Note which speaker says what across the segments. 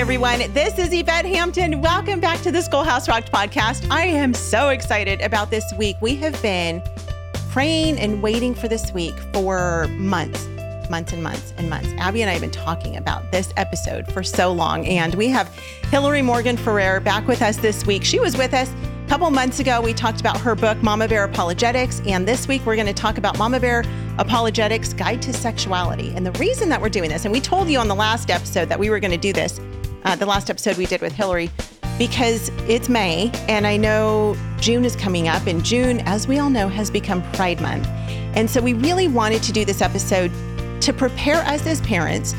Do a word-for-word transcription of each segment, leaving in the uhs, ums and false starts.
Speaker 1: everyone. This is Yvette Hampton. Welcome back to the Schoolhouse Rocked podcast. I am so excited about this week. We have been praying and waiting for this week for months, months and months and months. Abby and I have been talking about this episode for so long, and we have Hillary Morgan Ferrer back with us this week. She was with us a couple months ago. We talked about her book, Mama Bear Apologetics, and this week we're going to talk about Mama Bear Apologetics Guide to Sexuality. And the reason that we're doing this, and we told you on the last episode that we were going to do this, uh, the last episode we did with Hillary, because it's May, and I know June is coming up, and June, as we all know, has become Pride Month. And so we really wanted to do this episode to prepare us as parents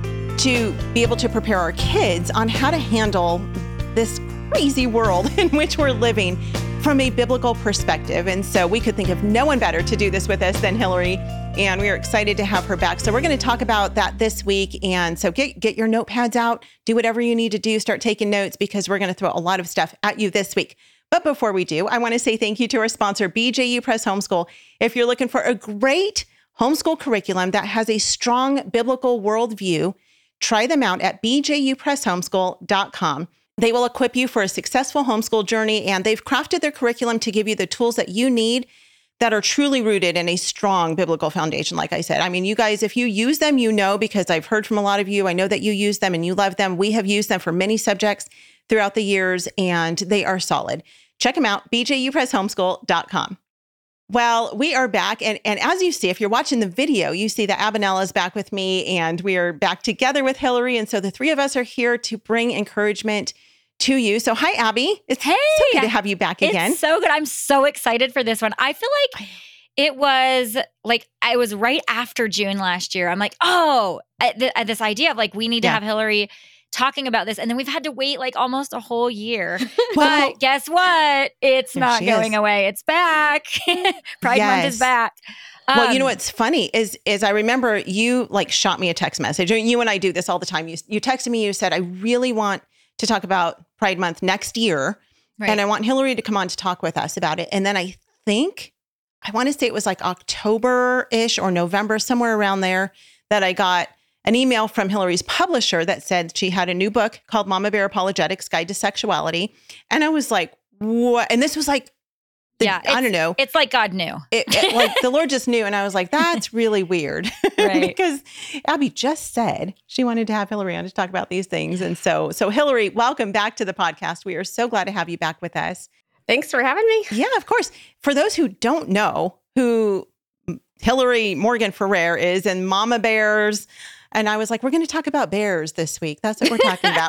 Speaker 1: to be able to prepare our kids on how to handle this crazy world in which we're living from a biblical perspective. And so we could think of no one better to do this with us than Hillary, and we are excited to have her back. So we're going to talk about that this week. And so get, get your notepads out, do whatever you need to do, start taking notes, because we're going to throw a lot of stuff at you this week. But before we do, I want to say thank you to our sponsor, B J U Press Homeschool. If you're looking for a great homeschool curriculum that has a strong biblical worldview, try them out at b j u press homeschool dot com. They will equip you for a successful homeschool journey, and they've crafted their curriculum to give you the tools that you need that are truly rooted in a strong biblical foundation. Like I said, I mean, you guys, if you use them, you know, because I've heard from a lot of you, I know that you use them and you love them. We have used them for many subjects throughout the years, and they are solid. Check them out, b j u press homeschool dot com. Well, we are back. And, and as you see, if you're watching the video, you see that Abinella is back with me, and we are back together with Hillary. And so the three of us are here to bring encouragement to you. So hi, Abby. It's
Speaker 2: hey,
Speaker 1: so good to have you back again.
Speaker 2: It's so good. I'm so excited for this one. I feel like it was like, I was right after June last year. I'm like, oh, th- this idea of like, we need to
Speaker 1: Yeah.
Speaker 2: have Hillary talking about this. And then we've had to wait like almost a whole year.
Speaker 1: Well,
Speaker 2: but guess what? It's
Speaker 1: there
Speaker 2: not
Speaker 1: she
Speaker 2: going
Speaker 1: is.
Speaker 2: away. It's back. Pride Month
Speaker 1: Yes.
Speaker 2: is back.
Speaker 1: Well, you know
Speaker 2: Um,
Speaker 1: what's funny is is I remember you like shot me a text message. You and I do this all the time. You you texted me. You said, I really want to talk about Pride Month next year,
Speaker 2: Right.
Speaker 1: and I want Hillary to come on to talk with us about it. And then I think I want to say it was like October-ish or November, somewhere around there, that I got an email from Hillary's publisher that said she had a new book called Mama Bear Apologetics Guide to Sexuality. And I was like, what? And this was like, the,
Speaker 2: Yeah,
Speaker 1: I don't know.
Speaker 2: It's like God knew.
Speaker 1: It, it, like the Lord just knew. And I was like, that's really weird.
Speaker 2: Right.
Speaker 1: Because Abby just said she wanted to have Hillary on to talk about these things. And so, so Hillary, welcome back to the podcast. We are so glad to have you back with us.
Speaker 3: Thanks for having me.
Speaker 1: Yeah, of course. For those who don't know who Hillary Morgan Ferrer is and Mama Bears, and I was like, we're going to talk about bears this week. That's what we're talking about.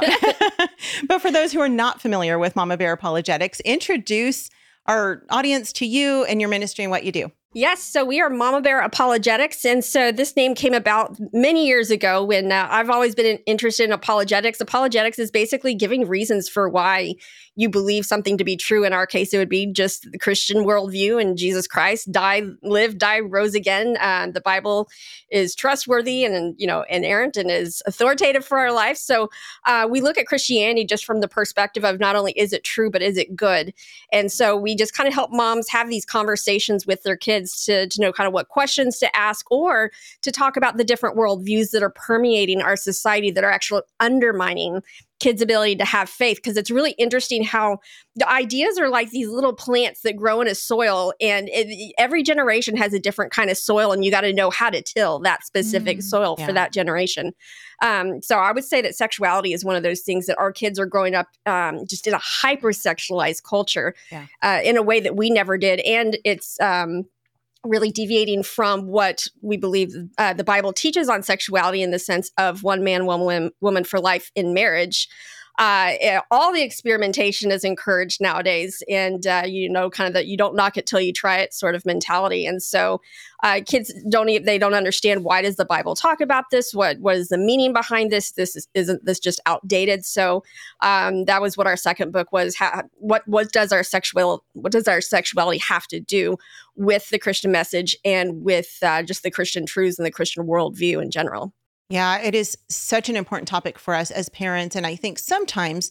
Speaker 1: But for those who are not familiar with Mama Bear Apologetics, introduce our audience to you and your ministry and what you do.
Speaker 3: Yes, so we are Mama Bear Apologetics. And so this name came about many years ago when uh, I've always been interested in apologetics. Apologetics is basically giving reasons for why you believe something to be true. In our case, it would be just the Christian worldview and Jesus Christ died, lived, died, rose again. Uh, the Bible is trustworthy and, you know, inerrant and is authoritative for our life. So uh, we look at Christianity just from the perspective of not only is it true, but is it good? And so we just kind of help moms have these conversations with their kids to, to know kind of what questions to ask, or to talk about the different worldviews that are permeating our society that are actually undermining kids' ability to have faith. Because it's really interesting how the ideas are like these little plants that grow in a soil, and it, every generation has a different kind of soil, and you got to know how to till that specific
Speaker 2: Mm,
Speaker 3: soil
Speaker 1: yeah.
Speaker 3: for that generation. Um, so I would say that sexuality is one of those things that our kids are growing up um, just in a hyper-sexualized culture
Speaker 1: Yeah.
Speaker 3: uh, in a way that we never did. And it's um, really deviating from what we believe uh, the Bible teaches on sexuality in the sense of one man, one woman, woman for life in marriage. Uh, eh, all the experimentation is encouraged nowadays, and uh, you know, kind of that you don't knock it till you try it sort of mentality. And so, uh, kids don't e- they don't understand, why does the Bible talk about this? What what is the meaning behind this? This is, isn't this just outdated? So um, that was what our second book was. How, what what does our sexual what does our sexuality have to do with the Christian message and with uh, just the Christian truths and the Christian worldview in general?
Speaker 1: Yeah, it is such an important topic for us as parents. And I think sometimes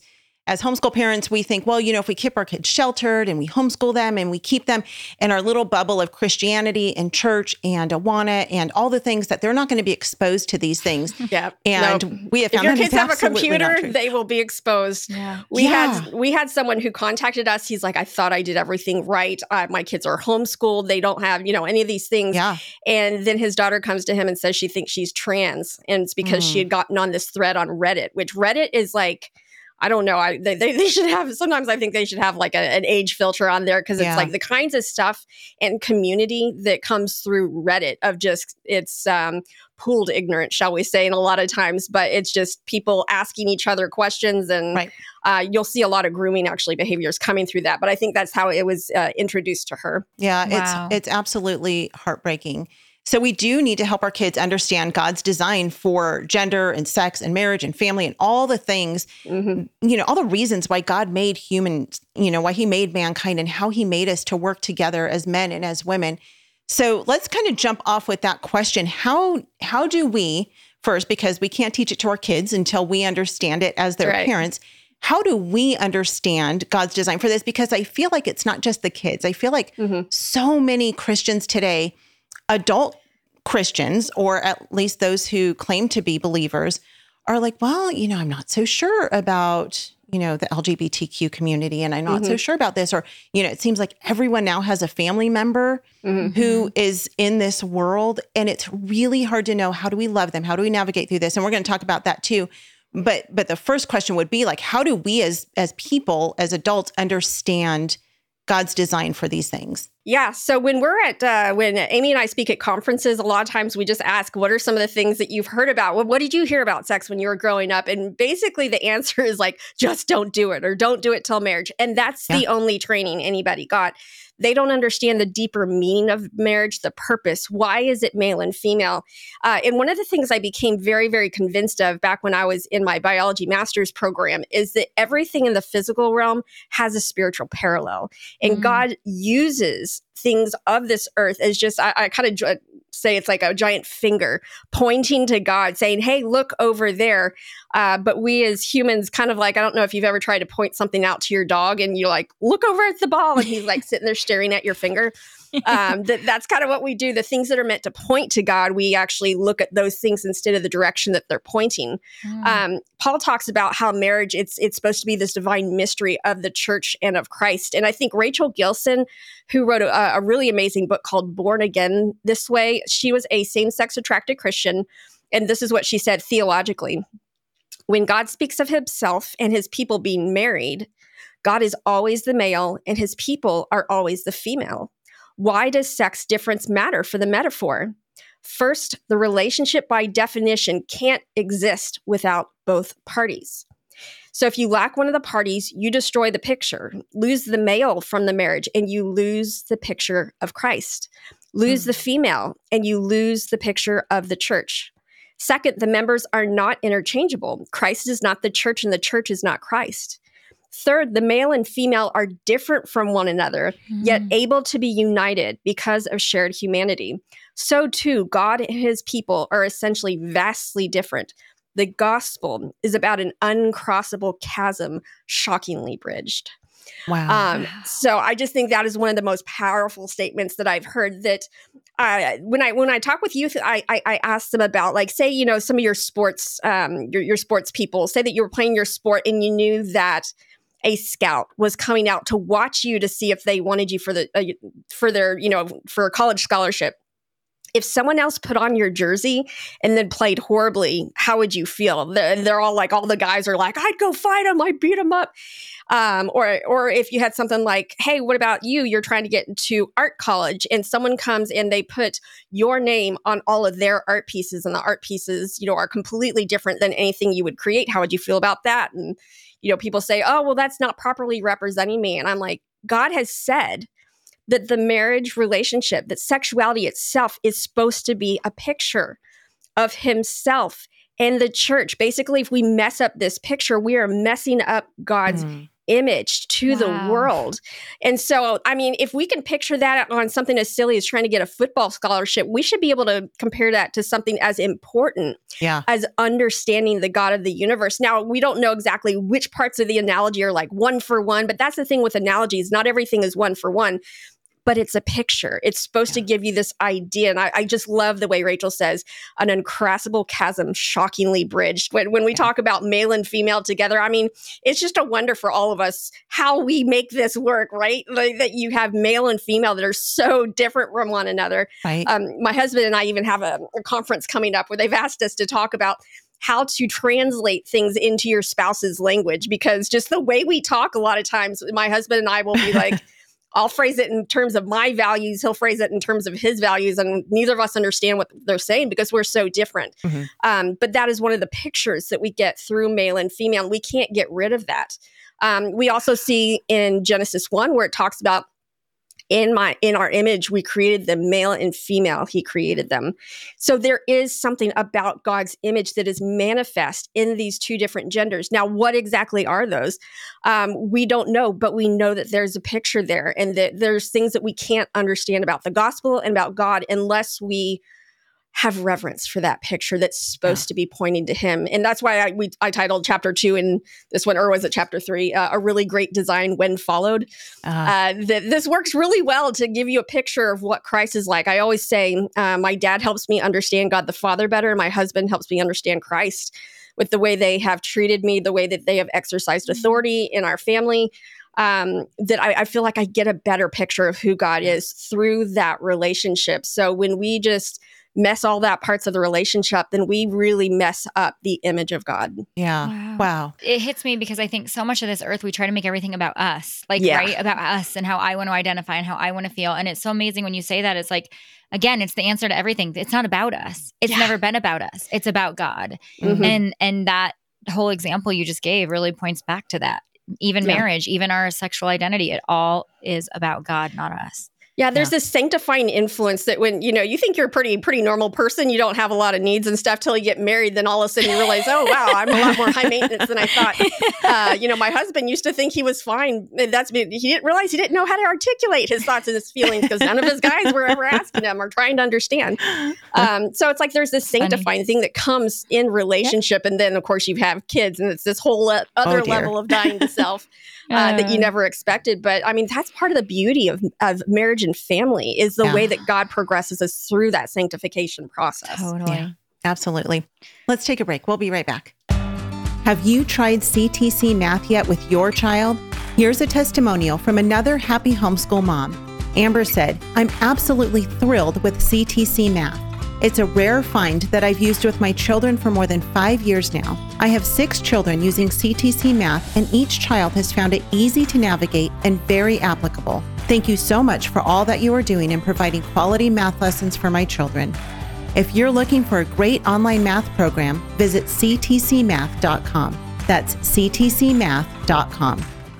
Speaker 1: as homeschool parents, we think, well, you know, if we keep our kids sheltered and we homeschool them and we keep them in our little bubble of Christianity and church and Awana and all the things, that they're not going to be exposed to these things.
Speaker 3: Yeah.
Speaker 1: And
Speaker 3: no.
Speaker 1: we have found
Speaker 3: if your
Speaker 1: that
Speaker 3: kids have a computer,
Speaker 1: not
Speaker 3: they will be exposed.
Speaker 2: Yeah.
Speaker 3: We
Speaker 1: Yeah.
Speaker 3: had we had someone who contacted us. He's like, I thought I did everything right. Uh, my kids are homeschooled. They don't have, you know, any of these things.
Speaker 1: Yeah.
Speaker 3: And then his daughter comes to him and says she thinks she's trans. And it's because
Speaker 1: Mm.
Speaker 3: she had gotten on this thread on Reddit, which Reddit is like, I don't know. I they, they should have, sometimes I think they should have like a, an age filter on there, because it's
Speaker 1: Yeah.
Speaker 3: like the kinds of stuff and community that comes through Reddit of just, it's um, pooled ignorance, shall we say, and a lot of times, but it's just people asking each other questions, and
Speaker 1: Right.
Speaker 3: uh, you'll see a lot of grooming actually behaviors coming through that. But I think that's how it was uh, introduced to her.
Speaker 1: Yeah,
Speaker 2: Wow.
Speaker 1: it's it's absolutely heartbreaking. So we do need to help our kids understand God's design for gender and sex and marriage and family and all the things,
Speaker 3: Mm-hmm.
Speaker 1: you know, all the reasons why God made humans, you know, why he made mankind and how he made us to work together as men and as women. So let's kind of jump off with that question. How how do we, first, because we can't teach it to our kids until we understand it as their
Speaker 3: Right.
Speaker 1: parents, how do we understand God's design for this? Because I feel like it's not just the kids. I feel like
Speaker 3: Mhm.
Speaker 1: so many Christians today, adult Christians, or at least those who claim to be believers, are like, well, you know, I'm not so sure about, you know, the L G B T Q community, and I'm not so sure about this. Or, you know, it seems like everyone now has a family member
Speaker 3: Mhm.
Speaker 1: who is in this world, and it's really hard to know, how do we love them? How do we navigate through this? And we're going to talk about that too. But but the first question would be like, how do we as as people, as adults, understand God's design for these things?
Speaker 3: Yeah. So when we're at, uh, when Amy and I speak at conferences, a lot of times we just ask, what are some of the things that you've heard about? What, what did you hear about sex when you were growing up? And basically the answer is like, just don't do it, or don't do it till marriage. And that's the only training anybody got. They don't understand the deeper meaning of marriage, the purpose. Why is it male and female? Uh, and one of the things I became very, very convinced of back when I was in my biology master's program is that everything in the physical realm has a spiritual parallel. And
Speaker 2: Mm.
Speaker 3: God uses things of this earth as just, I, I kind of jo- say it's like a giant finger pointing to God, saying, hey, look over there. Uh, but we as humans kind of like, I don't know if you've ever tried to point something out to your dog and you're like, look over at the ball. And he's like sitting there staring at your finger. Um, that, that's kind of what we do. The things that are meant to point to God, we actually look at those things instead of the direction that they're pointing.
Speaker 2: Mm.
Speaker 3: Um, Paul talks about how marriage, it's it's supposed to be this divine mystery of the church and of Christ. And I think Rachel Gilson, who wrote a, a really amazing book called Born Again This Way, she was a same-sex attracted Christian. And this is what she said theologically. When God speaks of himself and his people being married, God is always the male and his people are always the female. Why does sex difference matter for the metaphor? First, the relationship by definition can't exist without both parties. So if you lack one of the parties, you destroy the picture, lose the male from the marriage, and you lose the picture of Christ. Lose
Speaker 2: Mm.
Speaker 3: the female, and you lose the picture of the church. Second, the members are not interchangeable. Christ is not the church, and the church is not Christ. Third, the male and female are different from one another, yet
Speaker 2: Mm.
Speaker 3: able to be united because of shared humanity. So too, God and his people are essentially vastly different. The gospel is about an uncrossable chasm, shockingly bridged.
Speaker 1: Wow.
Speaker 3: Um, so I just think that is one of the most powerful statements that I've heard. That uh, when I when I talk with youth, I, I I ask them about, like, say, you know, some of your sports, um, your your sports people, say that you were playing your sport and you knew that a scout was coming out to watch you to see if they wanted you for the uh, for their, you know, for a college scholarship. If someone else put on your jersey and then played horribly, how would you feel? They're, they're all like, all the guys are like, I'd go fight them, I'd beat them up. Um, or, or if you had something like, hey, what about you? You're trying to get into art college, and someone comes and they put your name on all of their art pieces, and the art pieces, you know, are completely different than anything you would create. How would you feel about that? And, you know, people say, oh, well, that's not properly representing me. And I'm like, God has said that the marriage relationship, that sexuality itself is supposed to be a picture of himself and the church. Basically, if we mess up this picture, we are messing up God's
Speaker 1: Mm.
Speaker 3: image to
Speaker 2: Wow.
Speaker 3: the world. And so, I mean, if we can picture that on something as silly as trying to get a football scholarship, we should be able to compare that to something as important
Speaker 1: Yeah.
Speaker 3: as understanding the God of the universe. Now, we don't know exactly which parts of the analogy are like one for one, but that's the thing with analogies. Not everything is one for one. But it's a picture. It's supposed to give you this idea. And I, I just love the way Rachel says, an uncrossable chasm shockingly bridged. When, when we
Speaker 1: Yeah.
Speaker 3: talk about male and female together, I mean, it's just a wonder for all of us how we make this work, right? Like that you have male and female that are so different from one another.
Speaker 1: Right.
Speaker 3: Um, my husband and I even have a, a conference coming up where they've asked us to talk about how to translate things into your spouse's language, because just the way we talk a lot of times, my husband and I will be like, I'll phrase it in terms of my values. He'll phrase it in terms of his values. And neither of us understand what they're saying because we're so different.
Speaker 1: Mm-hmm.
Speaker 3: Um, but that is one of the pictures that we get through male and female. We can't get rid of that. Um, we also see in Genesis one where it talks about in my in our image, we created them, male and female, he created them. So there is something about God's image that is manifest in these two different genders. Now, what exactly are those? Um, we don't know, but we know that there's a picture there and that there's things that we can't understand about the gospel and about God unless we have reverence for that picture that's supposed yeah. to be pointing to him. And that's why I we I titled chapter two in this one, or was it chapter three, uh, A Really Great Design When Followed. Uh-huh. Uh, that this works really well to give you a picture of what Christ is like. I always say uh, my dad helps me understand God the Father better, and my husband helps me understand Christ with the way they have treated me, the way that they have exercised authority in our family. Um, that I, I feel like I get a better picture of who God is through that relationship. So when we just mess all that parts of the relationship, then we really mess up the image of God.
Speaker 1: Yeah.
Speaker 2: Wow.
Speaker 1: Wow.
Speaker 2: It hits me because I think so much of this earth, we try to make everything about us, like,
Speaker 3: Yeah.
Speaker 2: right? About us and how I want to identify and how I want to feel. And it's so amazing when you say that. It's like, again, it's the answer to everything. It's not about us. It's
Speaker 3: Yeah.
Speaker 2: never been about us. It's about God.
Speaker 3: Mhm.
Speaker 2: And, and that whole example you just gave really points back to that. Even
Speaker 3: Yeah.
Speaker 2: marriage, even our sexual identity, it all is about God, not us.
Speaker 3: Yeah, there's
Speaker 1: Yeah.
Speaker 3: this sanctifying influence that when, you know, you think you're a pretty, pretty normal person, you don't have a lot of needs and stuff till you get married, then all of a sudden you realize, oh, wow, I'm a lot more high maintenance than I thought. Uh, you know, my husband used to think he was fine. And that's, he didn't realize he didn't know how to articulate his thoughts and his feelings because none of his guys were ever asking him or trying to understand. Um, so it's like there's this sanctifying
Speaker 2: Funny.
Speaker 3: thing that comes in relationship. Yep. And then, of course, you have kids and it's this whole le- other
Speaker 1: Oh,
Speaker 3: level of dying to self. Uh, that you never expected. But I mean, that's part of the beauty of, of marriage and family is the
Speaker 1: Yeah.
Speaker 3: way that God progresses us through that sanctification process.
Speaker 2: Totally.
Speaker 1: Yeah, absolutely. Let's take a break. We'll be right back. Have you tried C T C Math yet with your child? Here's a testimonial from another happy homeschool mom. Amber said, I'm absolutely thrilled with C T C Math. It's a rare find that I've used with my children for more than five years now. I have six children using C T C Math, and each child has found it easy to navigate and very applicable. Thank you so much for all that you are doing in providing quality math lessons for my children. If you're looking for a great online math program, visit c t c math dot com. That's c t c math dot com.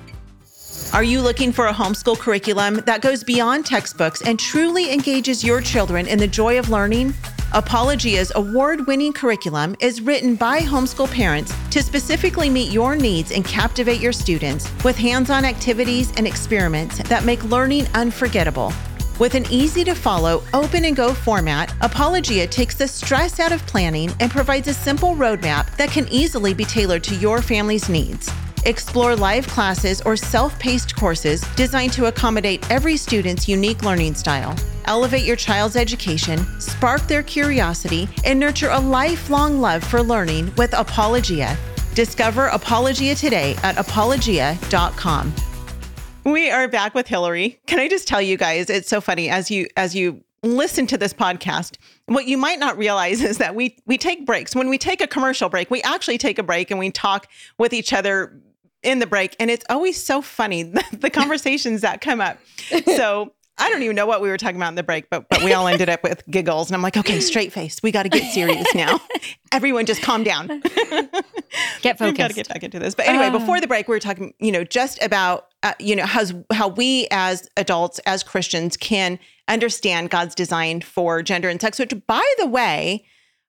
Speaker 1: Are you looking for a homeschool curriculum that goes beyond textbooks and truly engages your children in the joy of learning? Apologia's award-winning curriculum is written by homeschool parents to specifically meet your needs and captivate your students with hands-on activities and experiments that make learning unforgettable. With an easy-to-follow, open-and-go format, Apologia takes the stress out of planning and provides a simple roadmap that can easily be tailored to your family's needs. Explore live classes or self-paced courses designed to accommodate every student's unique learning style. Elevate your child's education, spark their curiosity, and nurture a lifelong love for learning with Apologia. Discover Apologia today at apologia dot com. We are back with Hillary. Can I just tell you guys, it's so funny as you as you listen to this podcast, what you might not realize is that we we take breaks. When we take a commercial break, we actually take a break and we talk with each other in the break. And it's always so funny, the, the conversations that come up. So I don't even know what we were talking about in the break, but but we all ended up with giggles. And I'm like, okay, straight face. We got to get serious now. Everyone just calm down.
Speaker 2: Get focused.
Speaker 1: We've got to get back into this. But anyway, uh, before the break, we were talking, you know, just about, uh, you know, how's, how we as adults, as Christians can understand God's design for gender and sex, which by the way,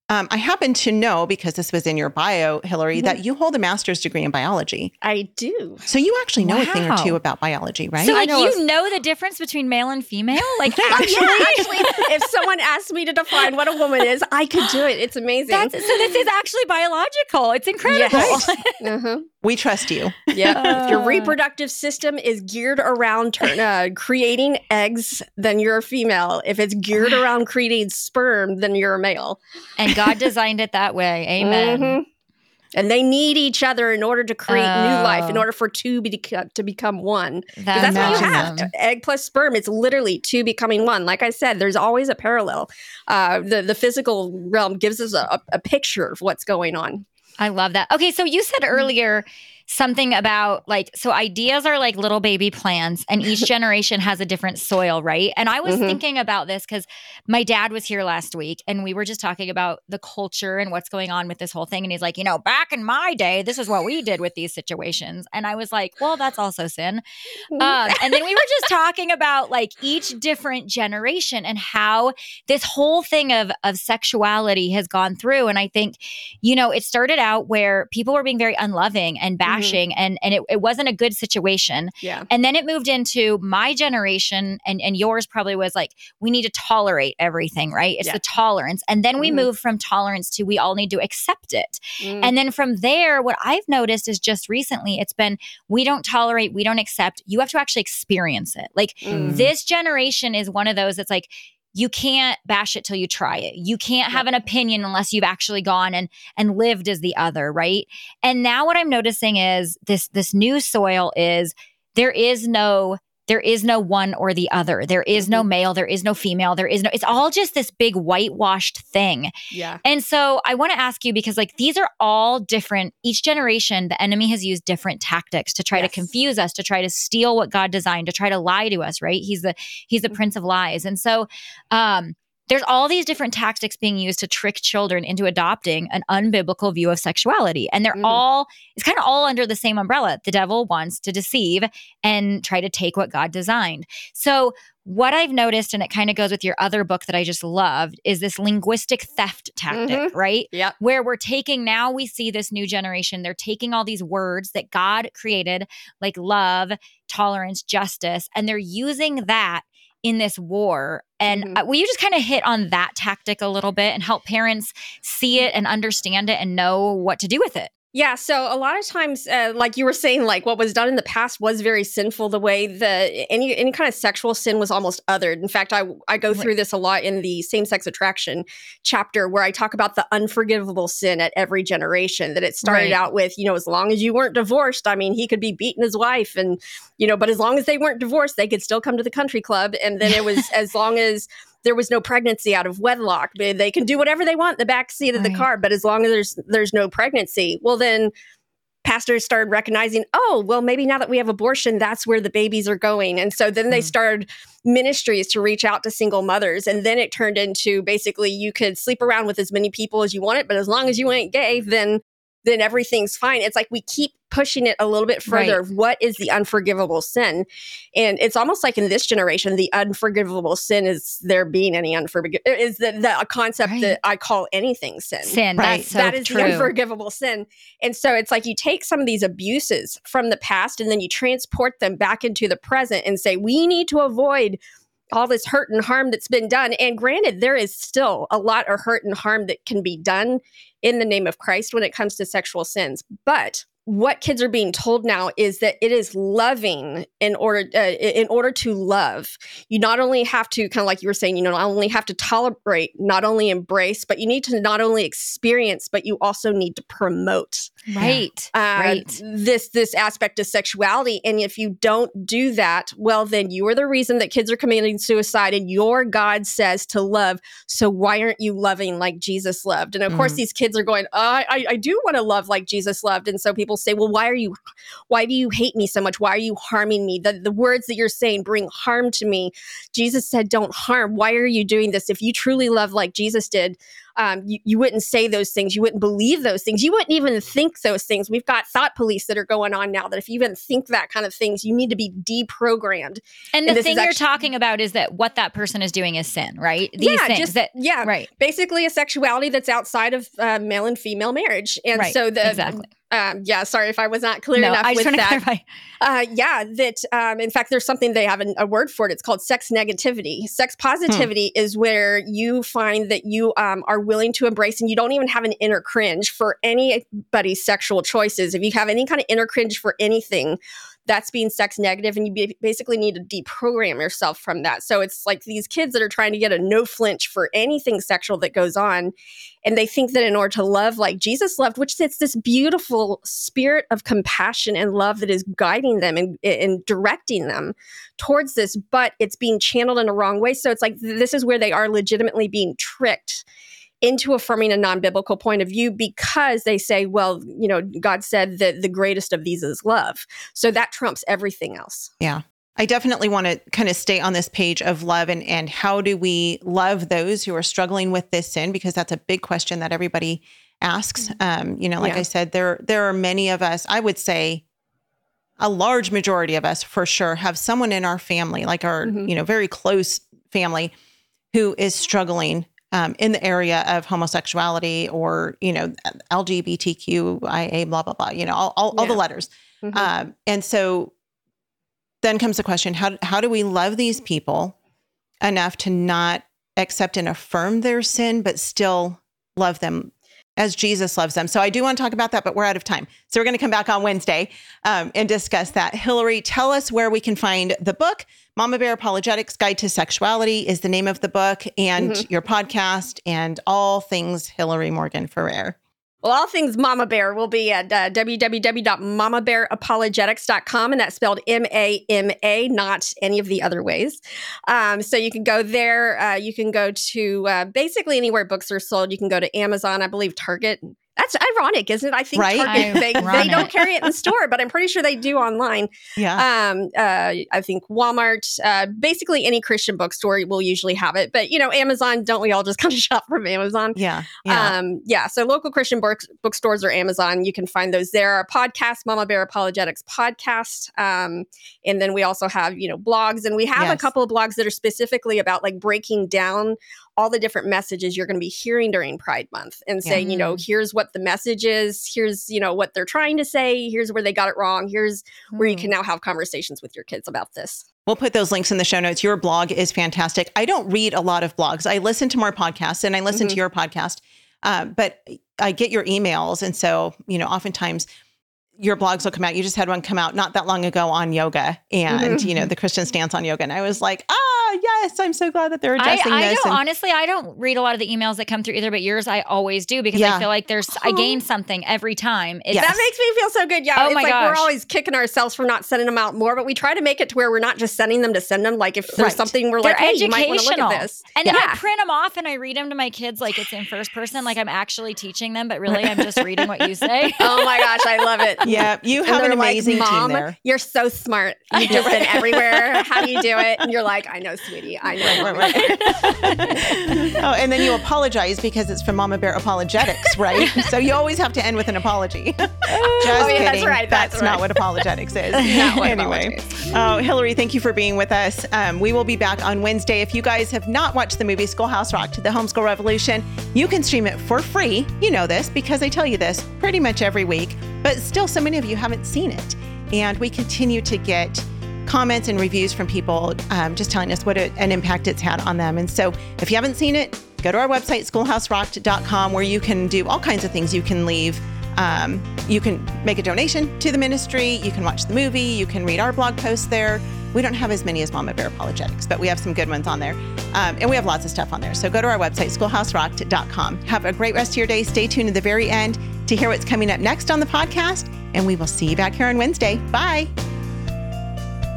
Speaker 1: Um, I happen to know, because this was in your bio, Hillary,
Speaker 3: Mhm.
Speaker 1: that you hold a master's degree in biology.
Speaker 3: I do.
Speaker 1: So you actually know a thing or
Speaker 2: Wow.
Speaker 1: two about biology, right?
Speaker 2: So
Speaker 3: I
Speaker 2: like
Speaker 3: know
Speaker 2: you
Speaker 3: a-
Speaker 2: know the difference between male and female? Like
Speaker 3: Yeah,
Speaker 2: actually?
Speaker 3: actually, if someone asked me to define what a woman is, I could do it. It's amazing.
Speaker 2: That's, so this is actually biological. It's incredible.
Speaker 3: Yes. Uh-huh.
Speaker 1: We trust you.
Speaker 3: Yeah. If your
Speaker 2: Uh.
Speaker 3: reproductive system is geared around turn, uh, creating eggs, then you're a female. If it's geared around creating sperm, then you're a male.
Speaker 2: And God designed it that way. Amen.
Speaker 3: Mhm. And they need each other in order to create new life, in
Speaker 2: Oh.
Speaker 3: order for two be- to become one. Because
Speaker 2: That's
Speaker 3: that's what you
Speaker 1: awesome.
Speaker 3: have. Egg plus sperm, it's literally two becoming one. Like I said, there's always a parallel. Uh, the, the physical realm gives us a, a picture of what's going on.
Speaker 2: I love that. Okay, so you said earlier something about like, so ideas are like little baby plants and each generation has a different soil, right? And I was
Speaker 3: Mhm.
Speaker 2: thinking about this because my dad was here last week and we were just talking about the culture and what's going on with this whole thing. And he's like, you know, back in my day, this is what we did with these situations. And I was like, well, that's also sin. Um, and then we were just talking about like each different generation and how this whole thing of of sexuality has gone through. And I think, you know, it started out where people were being very unloving and bashing, and and it, it wasn't a good situation.
Speaker 3: Yeah.
Speaker 2: And then it moved into my generation, and and yours probably was like, we need to tolerate everything, right? It's
Speaker 3: Yeah.
Speaker 2: the tolerance. And then we
Speaker 3: Mhm.
Speaker 2: moved from tolerance to we all need to accept it.
Speaker 3: Mm.
Speaker 2: And then from there, what I've noticed is just recently, it's been we don't tolerate, we don't accept. You have to actually experience it. Like
Speaker 3: Mm.
Speaker 2: this generation is one of those that's like, you can't bash it till you try it. You can't have an opinion unless you've actually gone and and lived as the other, right? And now what I'm noticing is this this new soil is there is no there is no one or the other. There is no
Speaker 3: Mhm.
Speaker 2: male, there is no female, there is no it's all just this big whitewashed thing.
Speaker 3: Yeah.
Speaker 2: And so I want to ask you because like these are all different. Each generation, the enemy has used different tactics to try
Speaker 3: Yes.
Speaker 2: to confuse us, to try to steal what God designed, to try to lie to us, right? He's the he's the prince of lies. And so um there's all these different tactics being used to trick children into adopting an unbiblical view of sexuality. And they're
Speaker 3: Mhm.
Speaker 2: all, it's kind of all under the same umbrella. The devil wants to deceive and try to take what God designed. So what I've noticed, and it kind of goes with your other book that I just loved, is this linguistic theft tactic,
Speaker 3: Mhm.
Speaker 2: right?
Speaker 3: Yep.
Speaker 2: Where we're taking, now we see this new generation, they're taking all these words that God created, like love, tolerance, justice, and they're using that in this war. And
Speaker 3: Mhm.
Speaker 2: uh, will you just kind of hit on that tactic a little bit and help parents see it and understand it and know what to do with it?
Speaker 3: Yeah, so a lot of times, uh, like you were saying, like what was done in the past was very sinful. The way the any any kind of sexual sin was almost othered. In fact, I I go through this a lot in the same sex attraction chapter where I talk about the unforgivable sin at every generation. That it started
Speaker 2: Right.
Speaker 3: out with, you know, as long as you weren't divorced. I mean, he could be beating his wife, and you know, but as long as they weren't divorced, they could still come to the country club. And then it was as long as there was no pregnancy out of wedlock. They they can do whatever they want in the back seat of the
Speaker 2: Right.
Speaker 3: car, but as long as there's there's no pregnancy, well then pastors started recognizing, oh, well, maybe now that we have abortion, that's where the babies are going. And so then they
Speaker 2: Mhm.
Speaker 3: started ministries to reach out to single mothers. And then it turned into basically you could sleep around with as many people as you wanted, but as long as you ain't gay, then then everything's fine. It's like we keep pushing it a little bit further
Speaker 2: Right.
Speaker 3: of what is the unforgivable sin. And it's almost like in this generation, the unforgivable sin is there being any unforgivable, is the, the a concept
Speaker 2: Right.
Speaker 3: that I call anything sin.
Speaker 2: Sin.
Speaker 1: Right.
Speaker 2: That's so
Speaker 3: That is
Speaker 2: true.
Speaker 3: the unforgivable sin. And so it's like you take some of these abuses from the past and then you transport them back into the present and say, we need to avoid all this hurt and harm that's been done. And granted, there is still a lot of hurt and harm that can be done in the name of Christ when it comes to sexual sins. But what kids are being told now is that it is loving in order uh, in order to love. You not only have to kind of like you were saying, you know, not only have to tolerate, not only embrace, but you need to not only experience, but you also need to promote
Speaker 2: Right.
Speaker 3: uh,
Speaker 2: Right.
Speaker 3: this this aspect of sexuality. And if you don't do that, well, then you are the reason that kids are committing suicide. And your God says to love. So why aren't you loving like Jesus loved? And of course,
Speaker 1: Mhm.
Speaker 3: these kids are going, oh, I, I do want to love like Jesus loved. And so people people say, well, why are you, why do you hate me so much? Why are you harming me? The, the words that you're saying bring harm to me. Jesus said, don't harm. Why are you doing this? If you truly love like Jesus did, Um, you, you wouldn't say those things. You wouldn't believe those things. You wouldn't even think those things. We've got thought police that are going on now that if you even think that kind of things, you need to be deprogrammed.
Speaker 2: And the
Speaker 3: and
Speaker 2: thing you're
Speaker 3: actually,
Speaker 2: talking about is that what that person is doing is sin, right? These
Speaker 3: yeah,
Speaker 2: things
Speaker 3: just,
Speaker 2: that,
Speaker 3: yeah,
Speaker 2: right.
Speaker 3: Basically a sexuality that's outside of uh, male and female marriage. And
Speaker 2: right.
Speaker 3: so the,
Speaker 2: exactly.
Speaker 3: Um, yeah, sorry if I was not clear
Speaker 2: no,
Speaker 3: enough
Speaker 2: I just
Speaker 3: with
Speaker 2: want to
Speaker 3: that.
Speaker 2: clarify.
Speaker 3: Uh, yeah, that um, in fact, there's something they have an, a word for it. It's called sex negativity. Sex positivity hmm. is where you find that you um, are willing to embrace, and you don't even have an inner cringe for anybody's sexual choices. If you have any kind of inner cringe for anything, that's being sex negative, and you be, basically need to deprogram yourself from that. So it's like these kids that are trying to get a no flinch for anything sexual that goes on, and they think that in order to love like Jesus loved, which it's this beautiful spirit of compassion and love that is guiding them and, and directing them towards this, but it's being channeled in a wrong way. So it's like this is where they are legitimately being tricked into affirming a non-biblical point of view because they say, well, you know, God said that the greatest of these is love. So that trumps everything else.
Speaker 1: Yeah. I definitely want to kind of stay on this page of love and, and how do we love those who are struggling with this sin? Because that's a big question that everybody asks. Um, you know, like
Speaker 3: yeah.
Speaker 1: I said, there, there are many of us, I would say a large majority of us for sure have someone in our family, like our, mm-hmm. you know, very close family who is struggling Um, in the area of homosexuality or, you know, L G B T Q I A, blah, blah, blah, you know, all, all, yeah. all the letters. Mm-hmm. Um, and so then comes the question, how, how do we love these people enough to not accept and affirm their sin, but still love them as Jesus loves them? So I do want to talk about that, but we're out of time. So we're going to come back on Wednesday um, and discuss that. Hillary, tell us where we can find the book. Mama Bear Apologetics Guide to Sexuality is the name of the book, and mm-hmm. your podcast, and all things Hillary Morgan Ferrer.
Speaker 3: Well, all things Mama Bear will be at uh, w w w dot mama bear apologetics dot com, and that's spelled M A M A, not any of the other ways. Um, so you can go there. Uh, you can go to uh, basically anywhere books are sold. You can go to Amazon, I believe Target. That's ironic, isn't it? I think
Speaker 1: right?
Speaker 3: Target, they, they don't carry it in store, but I'm pretty sure they do online.
Speaker 1: Yeah.
Speaker 3: Um, uh, I think Walmart, uh, basically any Christian bookstore will usually have it. But, you know, Amazon, don't we all just kind of shop from Amazon?
Speaker 1: Yeah. Yeah.
Speaker 3: Um, yeah. So local Christian book, bookstores or Amazon, you can find those there. Our podcast, Mama Bear Apologetics Podcast. Um, and then we also have, you know, blogs. And we have yes. a couple of blogs that are specifically about like breaking down all the different messages you're going to be hearing during Pride Month and saying, yeah. you know, here's what the message is. Here's, you know, what they're trying to say. Here's where they got it wrong. Here's mm. where you can now have conversations with your kids about this.
Speaker 1: We'll put those links in the show notes. Your blog is fantastic. I don't read a lot of blogs. I listen to more podcasts and I listen mm-hmm. to your podcast, uh, but I get your emails. And so, you know, oftentimes your blogs will come out. You just had one come out not that long ago on yoga and, mm-hmm. you know, the Christian stance on yoga. And I was like, ah, yes, I'm so glad that they're addressing
Speaker 2: I, I
Speaker 1: this.
Speaker 2: Don't,
Speaker 1: and,
Speaker 2: honestly, I don't read a lot of the emails that come through either, but yours I always do because
Speaker 1: yeah.
Speaker 2: I feel like there's, I gain something every time.
Speaker 3: It's, yes. That makes me feel so good. Yeah.
Speaker 2: Oh
Speaker 3: it's
Speaker 2: my
Speaker 3: like
Speaker 2: gosh.
Speaker 3: We're always kicking ourselves for not sending them out more, but we try to make it to where we're not just sending them to send them. Like if there's
Speaker 1: right.
Speaker 3: something we're
Speaker 2: They're
Speaker 3: like, hey,
Speaker 2: educational.
Speaker 3: you might want to look at this.
Speaker 2: And then
Speaker 3: yeah.
Speaker 2: I print them off and I read them to my kids like it's in first person, like I'm actually teaching them, but really I'm just reading what you say.
Speaker 3: Oh my gosh, I love it.
Speaker 1: Yeah. You have an amazing
Speaker 3: like, Mom,
Speaker 1: team there.
Speaker 3: You're so smart. You've just been everywhere. How do you do it? And you're like, I know, sweetie. I know.
Speaker 1: Right, right, right. Oh, and then you apologize because it's from Mama Bear Apologetics, right? So you always have to end with an apology. Just
Speaker 3: oh, yeah,
Speaker 1: kidding.
Speaker 3: That's right. That's,
Speaker 1: that's
Speaker 3: right.
Speaker 1: not what apologetics is.
Speaker 3: Not what
Speaker 1: anyway, oh, Hillary, thank you for being with us. Um, we will be back on Wednesday. If you guys have not watched the movie Schoolhouse Rocked: The Homeschool Revolution, you can stream it for free. You know this because I tell you this pretty much every week, but still so many of you haven't seen it. And we continue to get comments and reviews from people um, just telling us what a, an impact it's had on them. And so if you haven't seen it, go to our website, schoolhouse rocked dot com, where you can do all kinds of things. You can leave, um, you can make a donation to the ministry. You can watch the movie. You can read our blog posts there. We don't have as many as Mama Bear Apologetics, but we have some good ones on there. Um, and we have lots of stuff on there. So go to our website, schoolhouse rocked dot com. Have a great rest of your day. Stay tuned at the very end to hear what's coming up next on the podcast. And we will see you back here on Wednesday. Bye.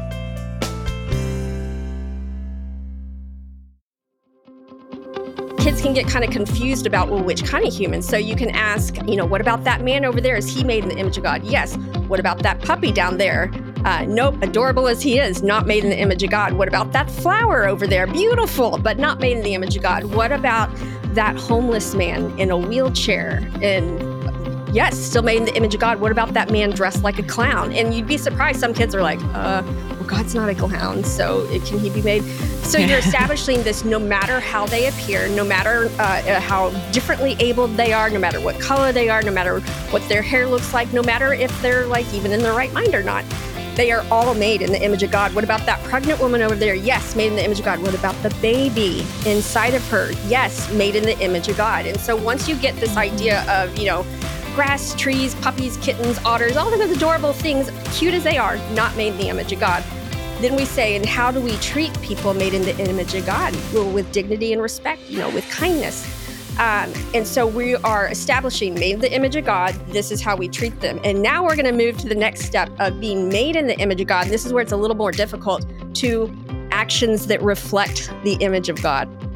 Speaker 3: Kids kids can get kind of confused about, well, which kind of human? So you can ask, you know, what about that man over there? Is he made in the image of God? Yes. What about that puppy down there? Uh, nope, adorable as he is, not made in the image of God. What about that flower over there? Beautiful, but not made in the image of God. What about that homeless man in a wheelchair? And yes, still made in the image of God. What about that man dressed like a clown? And you'd be surprised. Some kids are like, uh, well, God's not a clown, so it, can he be made? So you're establishing this no matter how they appear, no matter uh, how differently abled they are, no matter what color they are, no matter what their hair looks like, no matter if they're like even in their right mind or not. They are all made in the image of God. What about that pregnant woman over there? Yes, made in the image of God. What about the baby inside of her? Yes, made in the image of God. And so once you get this idea of, you know, grass, trees, puppies, kittens, otters, all of those adorable things, cute as they are, not made in the image of God. Then we say, and how do we treat people made in the image of God? Well, with dignity and respect, you know, with kindness. Um, and so we are establishing made in the image of God. This is how we treat them. And now we're going to move to the next step of being made in the image of God. And this is where it's a little more difficult, to actions that reflect the image of God.